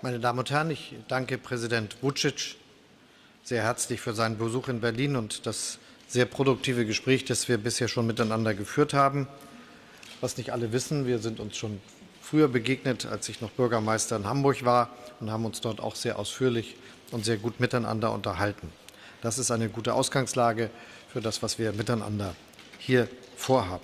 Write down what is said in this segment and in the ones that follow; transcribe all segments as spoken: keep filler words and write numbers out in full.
Meine Damen und Herren, ich danke Präsident Vučić sehr herzlich für seinen Besuch in Berlin und das sehr produktive Gespräch, das wir bisher schon miteinander geführt haben. Was nicht alle wissen, wir sind uns schon früher begegnet, als ich noch Bürgermeister in Hamburg war, und haben uns dort auch sehr ausführlich und sehr gut miteinander unterhalten. Das ist eine gute Ausgangslage für das, was wir miteinander hier vorhaben.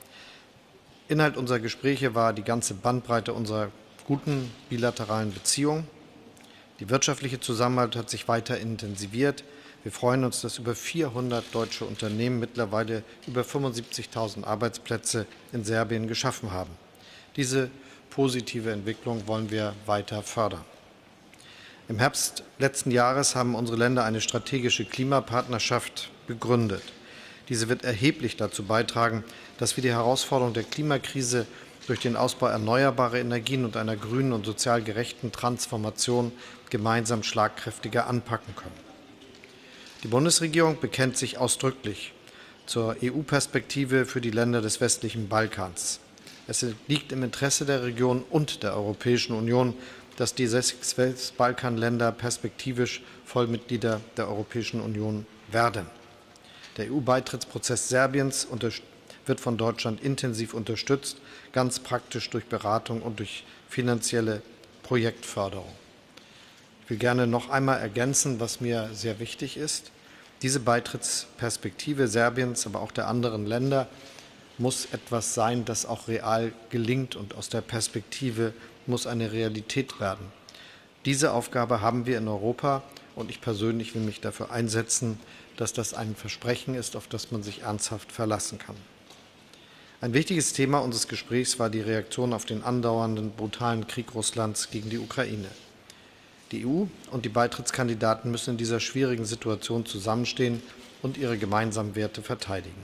Inhalt unserer Gespräche war die ganze Bandbreite unserer guten bilateralen Beziehungen. Die wirtschaftliche Zusammenarbeit hat sich weiter intensiviert. Wir freuen uns, dass über vierhundert deutsche Unternehmen mittlerweile über fünfundsiebzigtausend Arbeitsplätze in Serbien geschaffen haben. Diese positive Entwicklung wollen wir weiter fördern. Im Herbst letzten Jahres haben unsere Länder eine strategische Klimapartnerschaft begründet. Diese wird erheblich dazu beitragen, dass wir die Herausforderung der Klimakrise durch den Ausbau erneuerbarer Energien und einer grünen und sozial gerechten Transformation gemeinsam schlagkräftiger anpacken können. Die Bundesregierung bekennt sich ausdrücklich zur E U-Perspektive für die Länder des westlichen Balkans. Es liegt im Interesse der Region und der Europäischen Union, dass die sechs Westbalkanländer perspektivisch Vollmitglieder der Europäischen Union werden. Der E U-Beitrittsprozess Serbiens wird von Deutschland intensiv unterstützt, ganz praktisch durch Beratung und durch finanzielle Projektförderung. Ich will gerne noch einmal ergänzen, was mir sehr wichtig ist. Diese Beitrittsperspektive Serbiens, aber auch der anderen Länder, muss etwas sein, das auch real gelingt, und aus der Perspektive muss eine Realität werden. Diese Aufgabe haben wir in Europa, und ich persönlich will mich dafür einsetzen, dass das ein Versprechen ist, auf das man sich ernsthaft verlassen kann. Ein wichtiges Thema unseres Gesprächs war die Reaktion auf den andauernden brutalen Krieg Russlands gegen die Ukraine. Die E U und die Beitrittskandidaten müssen in dieser schwierigen Situation zusammenstehen und ihre gemeinsamen Werte verteidigen.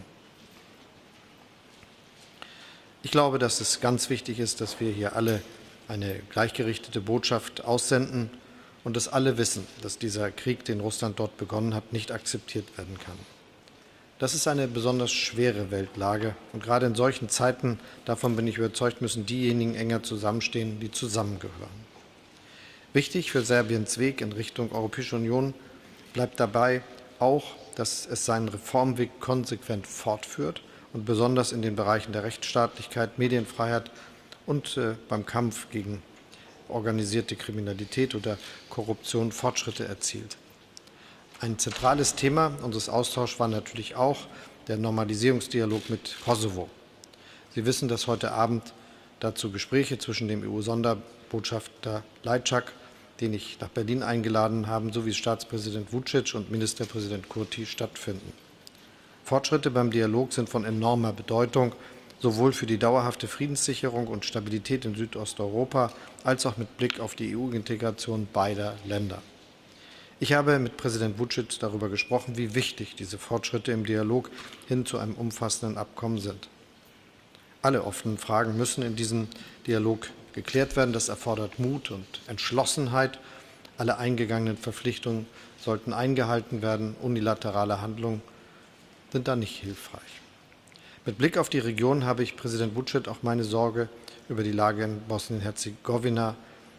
Ich glaube, dass es ganz wichtig ist, dass wir hier alle eine gleichgerichtete Botschaft aussenden und dass alle wissen, dass dieser Krieg, den Russland dort begonnen hat, nicht akzeptiert werden kann. Das ist eine besonders schwere Weltlage, und gerade in solchen Zeiten, davon bin ich überzeugt, müssen diejenigen enger zusammenstehen, die zusammengehören. Wichtig für Serbiens Weg in Richtung Europäische Union bleibt dabei auch, dass es seinen Reformweg konsequent fortführt und besonders in den Bereichen der Rechtsstaatlichkeit, Medienfreiheit und äh, beim Kampf gegen organisierte Kriminalität oder Korruption Fortschritte erzielt. Ein zentrales Thema unseres Austauschs war natürlich auch der Normalisierungsdialog mit Kosovo. Sie wissen, dass heute Abend dazu Gespräche zwischen dem E U-Sonderbotschafter Lajčák, den ich nach Berlin eingeladen habe, sowie Staatspräsident Vučić und Ministerpräsident Kurti stattfinden. Fortschritte beim Dialog sind von enormer Bedeutung, sowohl für die dauerhafte Friedenssicherung und Stabilität in Südosteuropa als auch mit Blick auf die E U-Integration beider Länder. Ich habe mit Präsident Vučić darüber gesprochen, wie wichtig diese Fortschritte im Dialog hin zu einem umfassenden Abkommen sind. Alle offenen Fragen müssen in diesem Dialog geklärt werden. Das erfordert Mut und Entschlossenheit. Alle eingegangenen Verpflichtungen sollten eingehalten werden. Unilaterale Handlungen sind da nicht hilfreich. Mit Blick auf die Region habe ich Präsident Vučić auch meine Sorge über die Lage in Bosnien-Herzegowina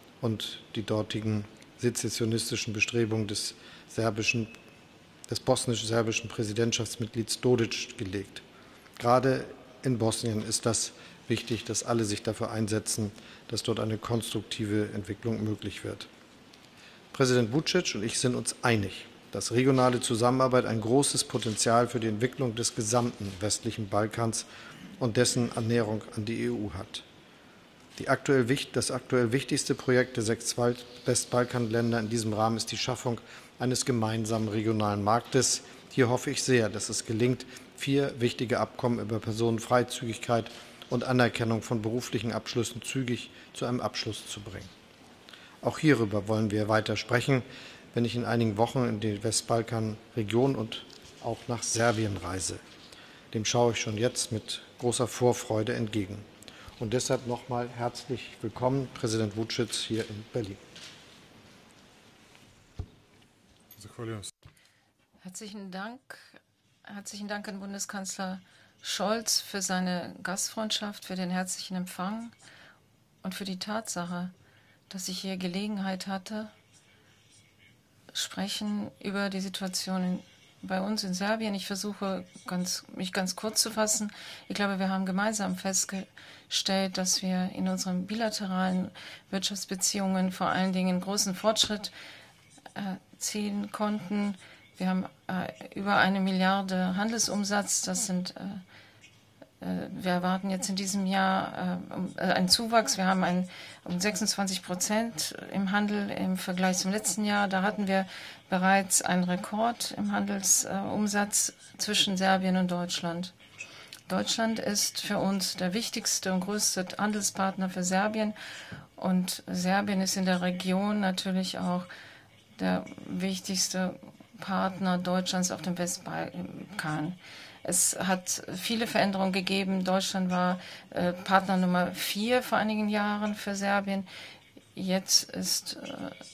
und die dortigen sezessionistischen Bestrebungen des, serbischen, des bosnisch-serbischen Präsidentschaftsmitglieds Dodić gelegt. Gerade in Bosnien ist das wichtig, dass alle sich dafür einsetzen, dass dort eine konstruktive Entwicklung möglich wird. Präsident Vučić und ich sind uns einig, dass regionale Zusammenarbeit ein großes Potenzial für die Entwicklung des gesamten westlichen Balkans und dessen Annäherung an die E U hat. Die aktuell, das aktuell wichtigste Projekt der sechs Westbalkanländer in diesem Rahmen ist die Schaffung eines gemeinsamen regionalen Marktes. Hier hoffe ich sehr, dass es gelingt, vier wichtige Abkommen über Personenfreizügigkeit und Anerkennung von beruflichen Abschlüssen zügig zu einem Abschluss zu bringen. Auch hierüber wollen wir weiter sprechen, wenn ich in einigen Wochen in die Westbalkanregion und auch nach Serbien reise. Dem schaue ich schon jetzt mit großer Vorfreude entgegen. Und deshalb nochmal herzlich willkommen, Präsident Vučić, hier in Berlin. Herzlichen Dank. Herzlichen Dank an Bundeskanzler Scholz für seine Gastfreundschaft, für den herzlichen Empfang und für die Tatsache, dass ich hier Gelegenheit hatte, sprechen über die Situation in, bei uns in Serbien. Ich versuche, ganz, mich ganz kurz zu fassen. Ich glaube, wir haben gemeinsam festgestellt, dass wir in unseren bilateralen Wirtschaftsbeziehungen vor allen Dingen großen Fortschritt erzielen konnten. Wir haben äh, über eine Milliarde Handelsumsatz. Das sind äh, Wir erwarten jetzt in diesem Jahr äh, einen Zuwachs. Wir haben einen, um sechsundzwanzig Prozent im Handel im Vergleich zum letzten Jahr. Da hatten wir bereits einen Rekord im Handelsumsatz äh, zwischen Serbien und Deutschland. Deutschland ist für uns der wichtigste und größte Handelspartner für Serbien. Und Serbien ist in der Region natürlich auch der wichtigste Partner Deutschlands auf dem Westbalkan. Es hat viele Veränderungen gegeben. Deutschland war äh, Partner Nummer vier vor einigen Jahren für Serbien. Jetzt ist äh,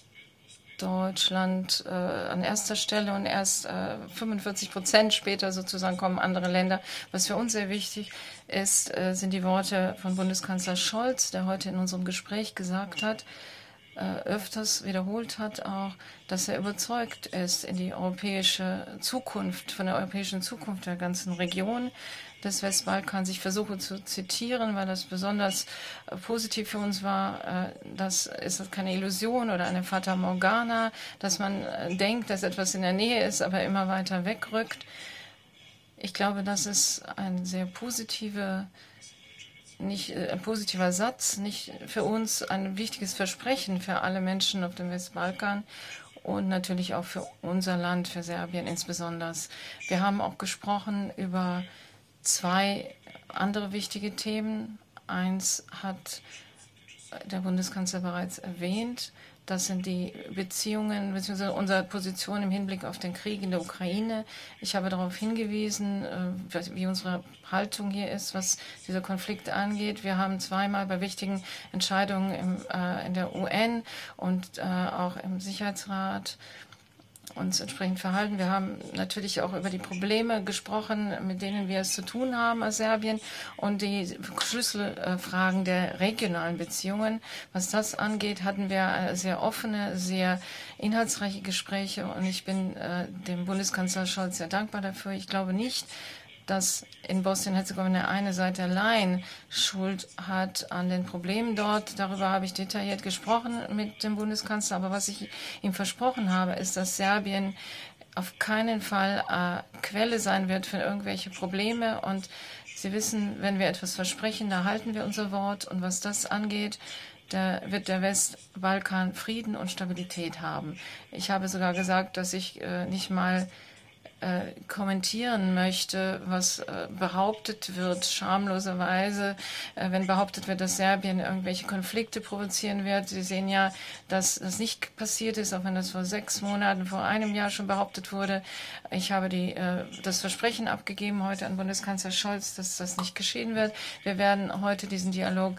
Deutschland äh, an erster Stelle und erst äh, fünfundvierzig Prozent später sozusagen kommen andere Länder. Was für uns sehr wichtig ist, äh, sind die Worte von Bundeskanzler Scholz, der heute in unserem Gespräch gesagt hat, öfters wiederholt hat auch, dass er überzeugt ist in die europäische Zukunft, von der europäischen Zukunft der ganzen Region des Westbalkans. Ich versuche zu zitieren, weil das besonders positiv für uns war. Das ist keine Illusion oder eine Fata Morgana, dass man denkt, dass etwas in der Nähe ist, aber immer weiter wegrückt. Ich glaube, das ist eine sehr positive nicht ein positiver Satz, nicht für uns ein wichtiges Versprechen für alle Menschen auf dem Westbalkan und natürlich auch für unser Land, für Serbien insbesondere. Wir haben auch gesprochen über zwei andere wichtige Themen. Eins hat der Bundeskanzler bereits erwähnt. Das sind die Beziehungen bzw. unsere Position im Hinblick auf den Krieg in der Ukraine. Ich habe darauf hingewiesen, wie unsere Haltung hier ist, was dieser Konflikt angeht. Wir haben zweimal bei wichtigen Entscheidungen im, äh, in der U N und äh, auch im Sicherheitsrat uns entsprechend verhalten. Wir haben natürlich auch über die Probleme gesprochen, mit denen wir es zu tun haben als Serbien und die Schlüsselfragen der regionalen Beziehungen. Was das angeht, hatten wir sehr offene, sehr inhaltsreiche Gespräche und ich bin äh, dem Bundeskanzler Scholz sehr dankbar dafür. Ich glaube nicht, dass in Bosnien-Herzegowina eine Seite allein Schuld hat an den Problemen dort. Darüber habe ich detailliert gesprochen mit dem Bundeskanzler. Aber was ich ihm versprochen habe, ist, dass Serbien auf keinen Fall äh, Quelle sein wird für irgendwelche Probleme. Und Sie wissen, wenn wir etwas versprechen, da halten wir unser Wort. Und was das angeht, da wird der Westbalkan Frieden und Stabilität haben. Ich habe sogar gesagt, dass ich äh, nicht mal Äh, kommentieren möchte, was äh, behauptet wird, schamloserweise, äh, wenn behauptet wird, dass Serbien irgendwelche Konflikte provozieren wird. Sie sehen ja, dass das nicht passiert ist, auch wenn das vor sechs Monaten, vor einem Jahr schon behauptet wurde. Ich habe die, äh, das Versprechen abgegeben heute an Bundeskanzler Scholz, dass das nicht geschehen wird. Wir werden heute diesen Dialog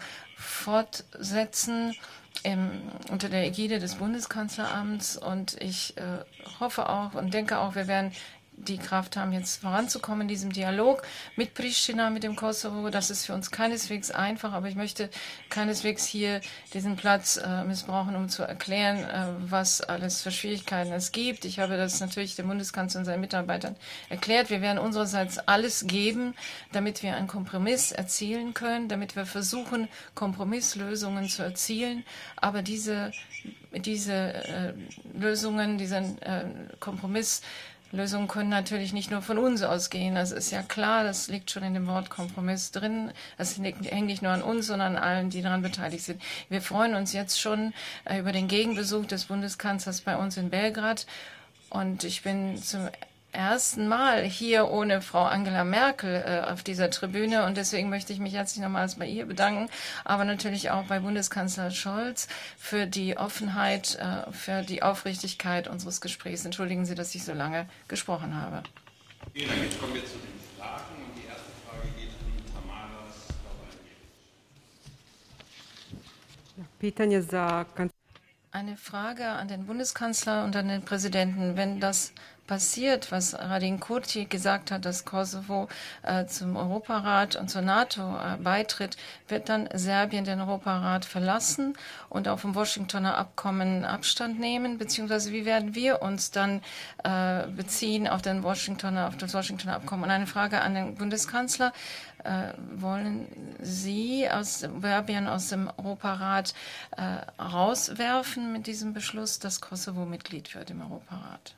fortsetzen Im, unter der Ägide des Bundeskanzleramts und ich äh, hoffe auch und denke auch, wir werden die Kraft haben, jetzt voranzukommen in diesem Dialog mit Pristina, mit dem Kosovo. Das ist für uns keineswegs einfach, aber ich möchte keineswegs hier diesen Platz äh, missbrauchen, um zu erklären, äh, was alles für Schwierigkeiten es gibt. Ich habe das natürlich dem Bundeskanzler und seinen Mitarbeitern erklärt. Wir werden unsererseits alles geben, damit wir einen Kompromiss erzielen können, damit wir versuchen, Kompromisslösungen zu erzielen. Aber diese, diese äh, Lösungen, diesen äh, Kompromiss Lösungen können natürlich nicht nur von uns ausgehen. Das ist ja klar, das liegt schon in dem Wort Kompromiss drin. Das hängt nicht nur an uns, sondern an allen, die daran beteiligt sind. Wir freuen uns jetzt schon äh, über den Gegenbesuch des Bundeskanzlers bei uns in Belgrad. Und ich bin zum ersten Mal hier ohne Frau Angela Merkel äh, auf dieser Tribüne und deswegen möchte ich mich herzlich nochmals bei ihr bedanken, aber natürlich auch bei Bundeskanzler Scholz für die Offenheit, äh, für die Aufrichtigkeit unseres Gesprächs. Entschuldigen Sie, dass ich so lange gesprochen habe. Vielen Dank. Jetzt kommen wir zu den Fragen und die erste Frage geht an Tamaras Eine Frage an den Bundeskanzler und an den Präsidenten. Wenn das passiert, was Radin Kurti gesagt hat, dass Kosovo äh, zum Europarat und zur NATO äh, beitritt, wird dann Serbien den Europarat verlassen und auch vom Washingtoner Abkommen Abstand nehmen, beziehungsweise wie werden wir uns dann äh, beziehen auf, den Washingtoner, auf das Washingtoner Abkommen? Und eine Frage an den Bundeskanzler. Äh, wollen Sie aus Serbien aus dem Europarat äh, rauswerfen mit diesem Beschluss, dass Kosovo Mitglied wird im Europarat?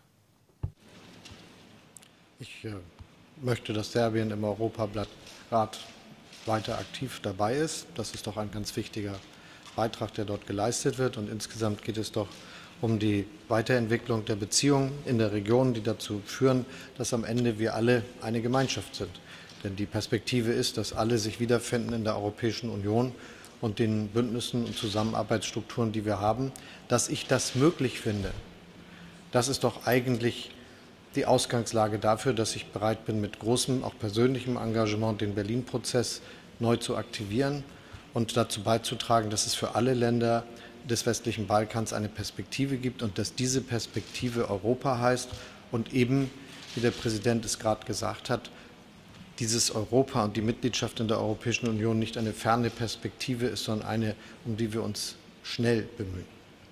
Ich äh, möchte, dass Serbien im Europarat weiter aktiv dabei ist. Das ist doch ein ganz wichtiger Beitrag, der dort geleistet wird. Und insgesamt geht es doch um die Weiterentwicklung der Beziehungen in der Region, die dazu führen, dass am Ende wir alle eine Gemeinschaft sind. Denn die Perspektive ist, dass alle sich wiederfinden in der Europäischen Union und den Bündnissen und Zusammenarbeitsstrukturen, die wir haben. Dass ich das möglich finde, das ist doch eigentlich die Ausgangslage dafür, dass ich bereit bin, mit großem, auch persönlichem Engagement den Berlin-Prozess neu zu aktivieren und dazu beizutragen, dass es für alle Länder des westlichen Balkans eine Perspektive gibt und dass diese Perspektive Europa heißt und eben, wie der Präsident es gerade gesagt hat, dieses Europa und die Mitgliedschaft in der Europäischen Union nicht eine ferne Perspektive ist, sondern eine, um die wir uns schnell bemühen.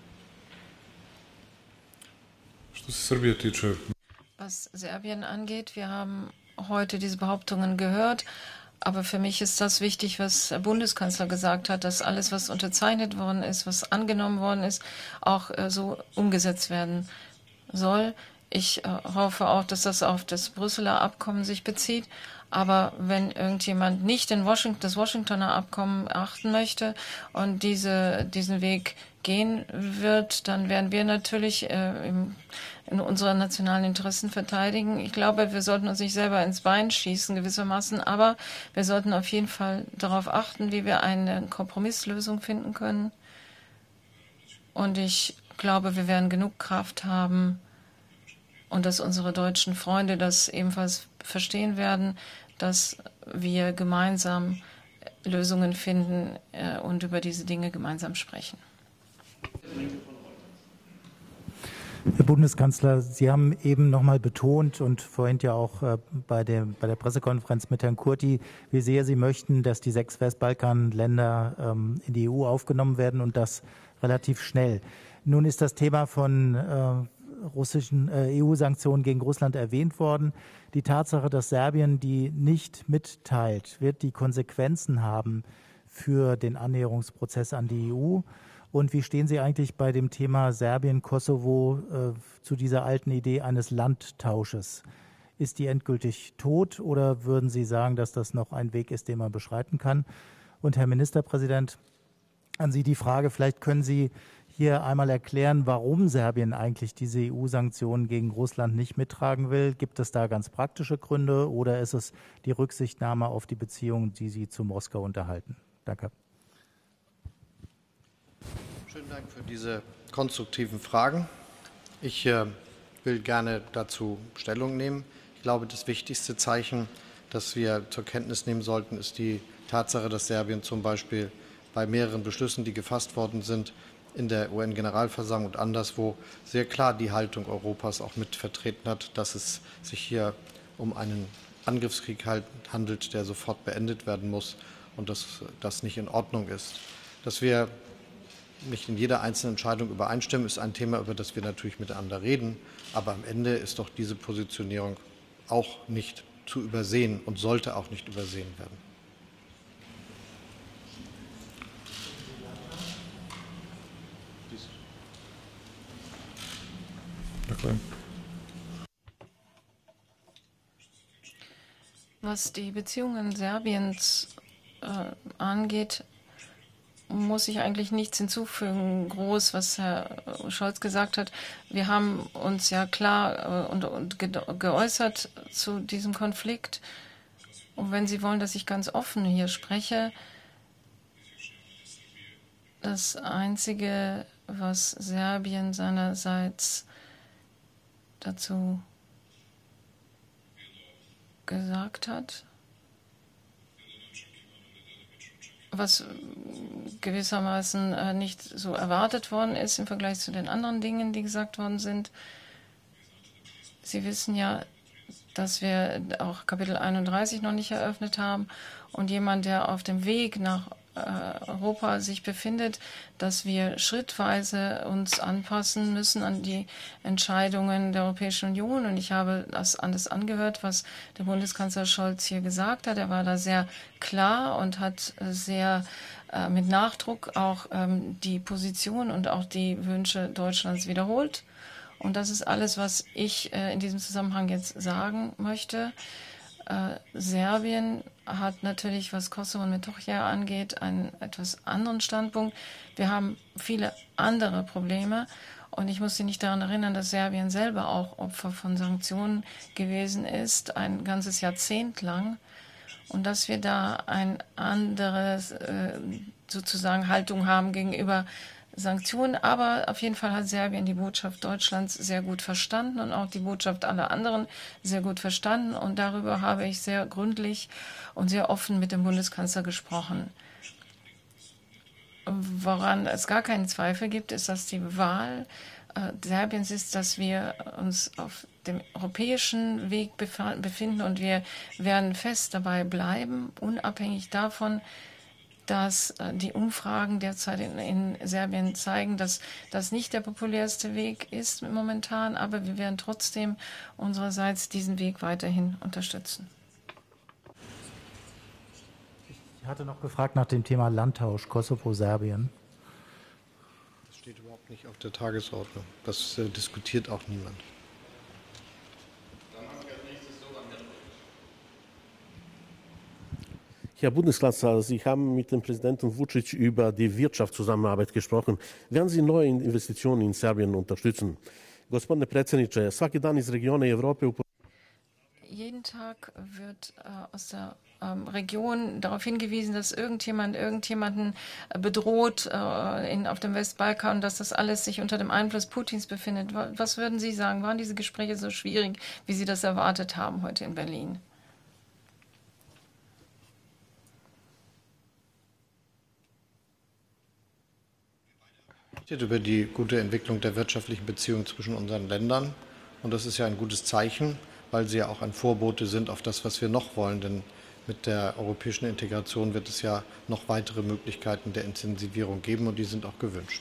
Was Serbien angeht, wir haben heute diese Behauptungen gehört, aber für mich ist das wichtig, was der Bundeskanzler gesagt hat, dass alles, was unterzeichnet worden ist, was angenommen worden ist, auch äh, so umgesetzt werden soll. Ich äh, hoffe auch, dass das auf das Brüsseler Abkommen sich bezieht. Aber wenn irgendjemand nicht den Washington, das Washingtoner Abkommen achten möchte und diese, diesen Weg gehen wird, dann werden wir natürlich äh, im, in unseren nationalen Interessen verteidigen. Ich glaube, wir sollten uns nicht selber ins Bein schießen gewissermaßen, aber wir sollten auf jeden Fall darauf achten, wie wir eine Kompromisslösung finden können. Und ich glaube, wir werden genug Kraft haben, und dass unsere deutschen Freunde das ebenfalls verstehen werden, dass wir gemeinsam Lösungen finden äh, und über diese Dinge gemeinsam sprechen. Herr Bundeskanzler, Sie haben eben noch mal betont und vorhin ja auch äh, bei, dem, bei der Pressekonferenz mit Herrn Kurti, wie sehr Sie möchten, dass die sechs Westbalkanländer ähm, in die E U aufgenommen werden und das relativ schnell. Nun ist das Thema von äh, russischen äh, E U-Sanktionen gegen Russland erwähnt worden. Die Tatsache, dass Serbien die nicht mitteilt, wird die Konsequenzen haben für den Annäherungsprozess an die E U. Und wie stehen Sie eigentlich bei dem Thema Serbien-Kosovo äh, zu dieser alten Idee eines Landtausches? Ist die endgültig tot oder würden Sie sagen, dass das noch ein Weg ist, den man beschreiten kann? Und Herr Ministerpräsident, an Sie die Frage, vielleicht können Sie hier einmal erklären, warum Serbien eigentlich diese E U-Sanktionen gegen Russland nicht mittragen will. Gibt es da ganz praktische Gründe oder ist es die Rücksichtnahme auf die Beziehungen, die Sie zu Moskau unterhalten? Danke. Schönen Dank für diese konstruktiven Fragen. Ich äh, will gerne dazu Stellung nehmen. Ich glaube, das wichtigste Zeichen, das wir zur Kenntnis nehmen sollten, ist die Tatsache, dass Serbien zum Beispiel bei mehreren Beschlüssen, die gefasst worden sind, in der U N-Generalversammlung und anderswo sehr klar die Haltung Europas auch mit vertreten hat, dass es sich hier um einen Angriffskrieg handelt, der sofort beendet werden muss und dass das nicht in Ordnung ist. Dass wir nicht in jeder einzelnen Entscheidung übereinstimmen, ist ein Thema, über das wir natürlich miteinander reden, aber am Ende ist doch diese Positionierung auch nicht zu übersehen und sollte auch nicht übersehen werden. Was die Beziehungen Serbiens äh, angeht, muss ich eigentlich nichts hinzufügen, groß, was Herr Scholz gesagt hat. Wir haben uns ja klar äh, und, und ge geäußert zu diesem Konflikt. Und wenn Sie wollen, dass ich ganz offen hier spreche, das Einzige, was Serbien seinerseits dazu gesagt hat, was gewissermaßen äh, nicht so erwartet worden ist im Vergleich zu den anderen Dingen, die gesagt worden sind. Sie wissen ja, dass wir auch Kapitel einunddreißig noch nicht eröffnet haben und jemand, der auf dem Weg nach Europa sich befindet, dass wir schrittweise uns anpassen müssen an die Entscheidungen der Europäischen Union. Und ich habe das alles angehört, was der Bundeskanzler Scholz hier gesagt hat. Er war da sehr klar und hat sehr äh, mit Nachdruck auch ähm, die Position und auch die Wünsche Deutschlands wiederholt. Und das ist alles, was ich äh, in diesem Zusammenhang jetzt sagen möchte. Äh, Serbien hat natürlich, was Kosovo und Metochia angeht, einen etwas anderen Standpunkt. Wir haben viele andere Probleme und ich muss Sie nicht daran erinnern, dass Serbien selber auch Opfer von Sanktionen gewesen ist, ein ganzes Jahrzehnt lang, und dass wir da eine andere äh, sozusagen Haltung haben gegenüber Sanktionen, aber auf jeden Fall hat Serbien die Botschaft Deutschlands sehr gut verstanden und auch die Botschaft aller anderen sehr gut verstanden. Und darüber habe ich sehr gründlich und sehr offen mit dem Bundeskanzler gesprochen. Woran es gar keinen Zweifel gibt, ist, dass die Wahl äh, Serbiens ist, dass wir uns auf dem europäischen Weg befinden und wir werden fest dabei bleiben, unabhängig davon, dass die Umfragen derzeit in, in Serbien zeigen, dass das nicht der populärste Weg ist momentan, aber wir werden trotzdem unsererseits diesen Weg weiterhin unterstützen. Ich hatte noch gefragt nach dem Thema Landtausch Kosovo-Serbien. Das steht überhaupt nicht auf der Tagesordnung. Das äh, diskutiert auch niemand. Herr Bundeskanzler, Sie haben mit dem Präsidenten Vučić über die Wirtschaftszusammenarbeit gesprochen. Werden Sie neue Investitionen in Serbien unterstützen? Gospodine predsjedniče, svaki dan iz regiona i Europe. Jeden Tag wird äh, aus der ähm, Region darauf hingewiesen, dass irgendjemand irgendjemanden äh, bedroht äh, in, auf dem Westbalkan, dass das alles sich unter dem Einfluss Putins befindet. Was würden Sie sagen? Waren diese Gespräche so schwierig, wie Sie das erwartet haben heute in Berlin? Über die gute Entwicklung der wirtschaftlichen Beziehungen zwischen unseren Ländern. Und das ist ja ein gutes Zeichen, weil sie ja auch ein Vorbote sind auf das, was wir noch wollen. Denn mit der europäischen Integration wird es ja noch weitere Möglichkeiten der Intensivierung geben und die sind auch gewünscht.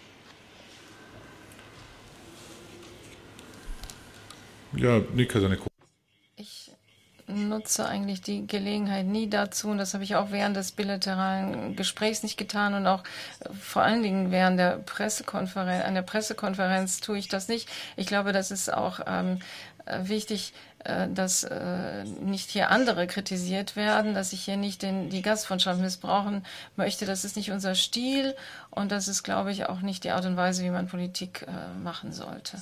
Ja, Nika, seine Ich nutze eigentlich die Gelegenheit nie dazu, und das habe ich auch während des bilateralen Gesprächs nicht getan und auch vor allen Dingen während der Pressekonferenz, an der Pressekonferenz tue ich das nicht. Ich glaube, das ist auch ähm, wichtig, äh, dass äh, nicht hier andere kritisiert werden, dass ich hier nicht den, die Gastfreundschaft missbrauchen möchte. Das ist nicht unser Stil und das ist, glaube ich, auch nicht die Art und Weise, wie man Politik äh, machen sollte.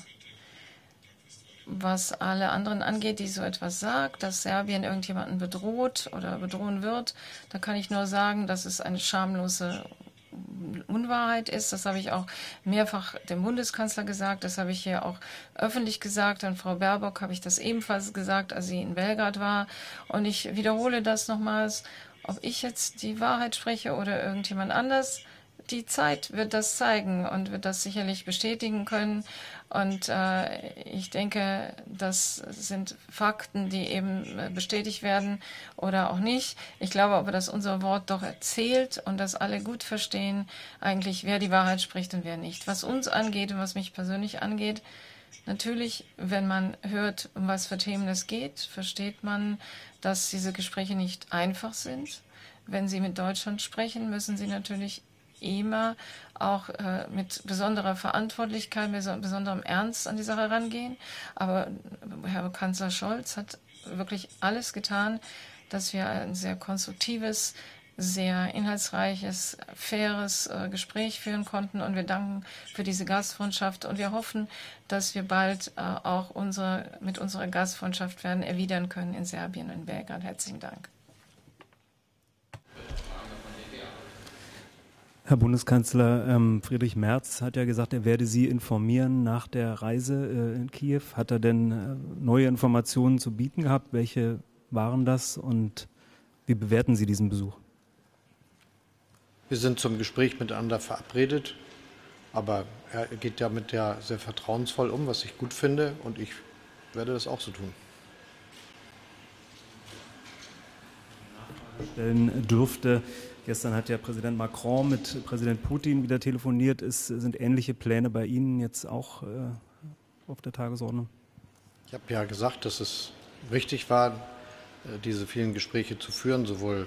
Was alle anderen angeht, die so etwas sagt, dass Serbien irgendjemanden bedroht oder bedrohen wird, da kann ich nur sagen, dass es eine schamlose Unwahrheit ist. Das habe ich auch mehrfach dem Bundeskanzler gesagt, das habe ich hier auch öffentlich gesagt. An Frau Baerbock habe ich das ebenfalls gesagt, als sie in Belgrad war. Und ich wiederhole das nochmals, ob ich jetzt die Wahrheit spreche oder irgendjemand anders. Die Zeit wird das zeigen und wird das sicherlich bestätigen können. Und äh, ich denke, das sind Fakten, die eben bestätigt werden oder auch nicht. Ich glaube aber, dass unser Wort doch erzählt und dass alle gut verstehen, eigentlich, wer die Wahrheit spricht und wer nicht. Was uns angeht und was mich persönlich angeht, natürlich, wenn man hört, um was für Themen es geht, versteht man, dass diese Gespräche nicht einfach sind. Wenn Sie mit Deutschland sprechen, müssen Sie natürlich immer auch äh, mit besonderer Verantwortlichkeit, mit besonderem Ernst an die Sache rangehen. Aber Herr Kanzler Scholz hat wirklich alles getan, dass wir ein sehr konstruktives, sehr inhaltsreiches, faires äh, Gespräch führen konnten. Und wir danken für diese Gastfreundschaft. Und wir hoffen, dass wir bald äh, auch unsere, mit unserer Gastfreundschaft werden erwidern können in Serbien und in Belgrad. Herzlichen Dank. Herr Bundeskanzler, ähm, Friedrich Merz hat ja gesagt, er werde Sie informieren nach der Reise äh, in Kiew. Hat er denn äh, neue Informationen zu bieten gehabt? Welche waren das und wie bewerten Sie diesen Besuch? Wir sind zum Gespräch miteinander verabredet, aber er geht ja mit der sehr vertrauensvoll um, was ich gut finde. Und ich werde das auch so tun. Stellen dürfte. Gestern hat ja Präsident Macron mit Präsident Putin wieder telefoniert. Ist, sind ähnliche Pläne bei Ihnen jetzt auch äh, auf der Tagesordnung? Ich habe ja gesagt, dass es richtig war, diese vielen Gespräche zu führen, sowohl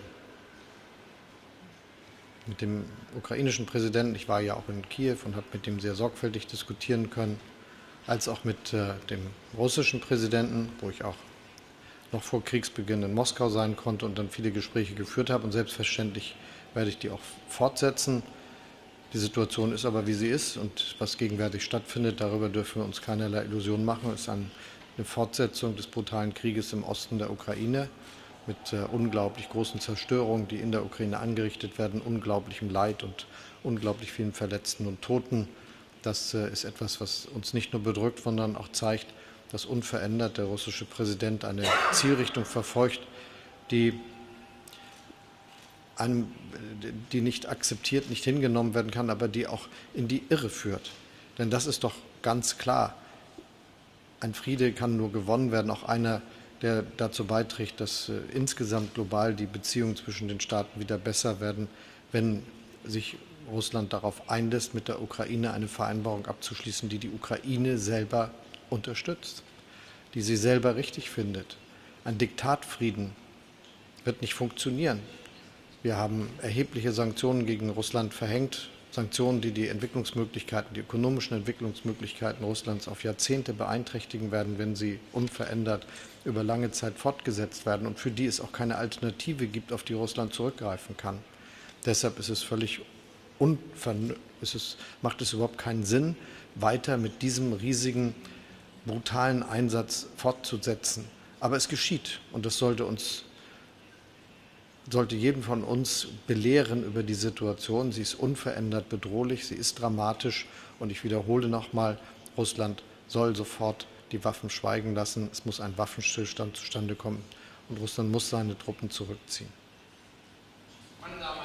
mit dem ukrainischen Präsidenten, ich war ja auch in Kiew und habe mit ihm sehr sorgfältig diskutieren können, als auch mit äh, dem russischen Präsidenten, wo ich auch noch vor Kriegsbeginn in Moskau sein konnte und dann viele Gespräche geführt habe. Und selbstverständlich werde ich die auch fortsetzen. Die Situation ist aber, wie sie ist. Und was gegenwärtig stattfindet, darüber dürfen wir uns keinerlei Illusionen machen. Es ist eine Fortsetzung des brutalen Krieges im Osten der Ukraine mit äh, unglaublich großen Zerstörungen, die in der Ukraine angerichtet werden, unglaublichem Leid und unglaublich vielen Verletzten und Toten. Das äh, ist etwas, was uns nicht nur bedrückt, sondern auch zeigt, dass unverändert der russische Präsident eine Zielrichtung verfolgt, die, einem, die nicht akzeptiert, nicht hingenommen werden kann, aber die auch in die Irre führt. Denn das ist doch ganz klar. Ein Friede kann nur gewonnen werden, auch einer, der dazu beiträgt, dass äh, insgesamt global die Beziehungen zwischen den Staaten wieder besser werden, wenn sich Russland darauf einlässt, mit der Ukraine eine Vereinbarung abzuschließen, die die Ukraine selber unterstützt, die sie selber richtig findet. Ein Diktatfrieden wird nicht funktionieren. Wir haben erhebliche Sanktionen gegen Russland verhängt, Sanktionen, die die Entwicklungsmöglichkeiten, die ökonomischen Entwicklungsmöglichkeiten Russlands auf Jahrzehnte beeinträchtigen werden, wenn sie unverändert über lange Zeit fortgesetzt werden und für die es auch keine Alternative gibt, auf die Russland zurückgreifen kann. Deshalb ist es völlig unvern- ist es, macht es überhaupt keinen Sinn, weiter mit diesem riesigen brutalen Einsatz fortzusetzen. Aber es geschieht und das sollte uns, sollte jeden von uns belehren über die Situation. Sie ist unverändert bedrohlich, sie ist dramatisch und ich wiederhole nochmal, Russland soll sofort die Waffen schweigen lassen. Es muss ein Waffenstillstand zustande kommen und Russland muss seine Truppen zurückziehen. Meine Damen